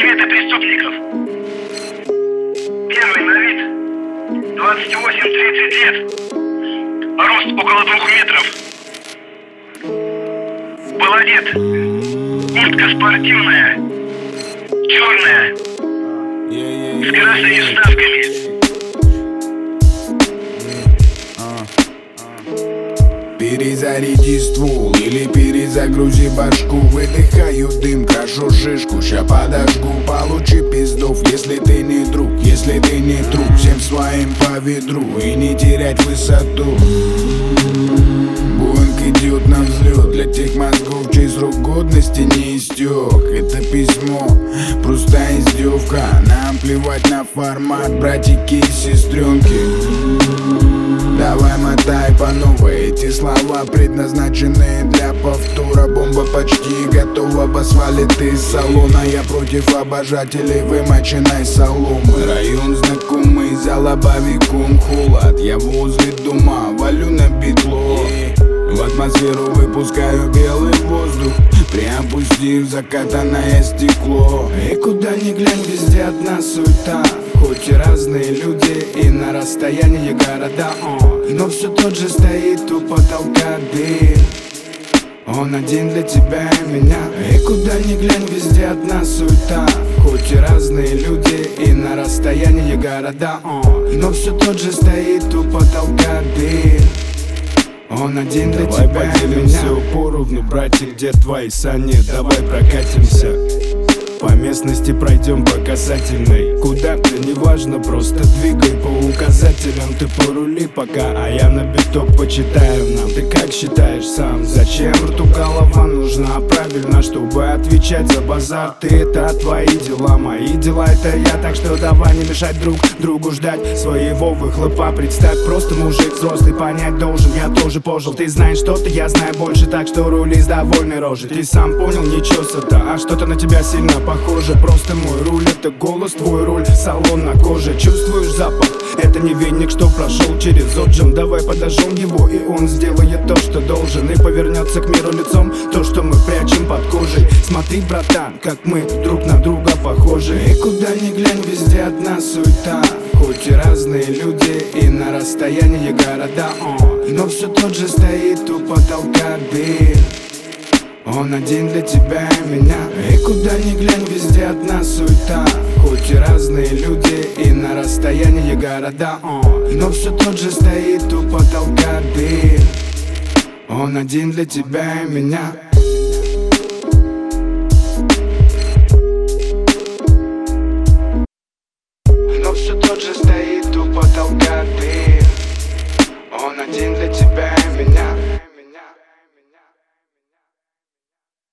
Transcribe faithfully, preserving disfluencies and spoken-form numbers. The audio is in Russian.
Портреты преступников. Первый на вид. двадцать восемь-тридцать лет. Рост около двух метров. Был одет. Куртка спортивная. Черная. С красными вставками. Перезаряди ствол или перезагрузи башку. Выдыхаю дым, крашу шишку, ща подожгу. Получи пиздов, если ты не друг. Если ты не друг, всем своим по ведру. И не терять высоту. Боинг идет на взлет. Для тех мозгов, чей срок годности не истек. Это письмо, просто издевка. Нам плевать на формат, братики и сестренки. Давай мотай по новой. Эти слова предназначены для повтора. Бомба почти готова, посвалит из салона. Я против обожателей вымоченной соломы. Район знакомый, за лобовиком холод. Я возле дома, валю на битло. В атмосферу выпускаю белый воздух, приопустив закатанное стекло. И куда ни глянь, везде одна суета. Хоть и разные люди, и на расстоянии города, о, но все тот же стоит у потолка дым. Он один для тебя и меня. И куда ни глянь, везде одна суета. Хоть и разные люди, и на расстоянии города, о, но все тот же стоит у потолка дым. Он один для давай тебя и меня. Давай поделимся поровну, братья, где твои сани? Давай прокатимся. По местности пройдем по касательной. Куда ты, неважно, просто двигай по указателям. Ты порули пока, а я на биток почитаю нам. Ты как считаешь сам, зачем рту голова нужна? Правильно, чтобы отвечать за базар. Ты это твои дела, мои дела это я. Так что давай не мешать друг другу ждать своего выхлопа. Представь, просто мужик взрослый, понять должен. Я тоже пожил, ты знаешь что-то, я знаю больше. Так что рули с довольной рожей. Ты сам понял, ничего сата, а что-то на тебя сильно похоже. Просто мой руль, это голос, твой руль, салон на коже. Чувствуешь запах? Это не веник, что прошел через отжим. Давай подожжем его, и он сделает то, что должен. И повернется к миру лицом то, что мы прячем под кожей. Смотри, братан, как мы друг на друга похожи. И куда ни глянь, везде одна суета. Хоть и разные люди, и на расстоянии города, о, но все тот же стоит у потолка дым. Он один для тебя и меня. И куда ни глянь, везде одна суета. Хоть и разные люди, и на расстоянии города, о, но все тот же стоит у потолка дым. Он один для тебя и меня. Но все тот же стоит у потолка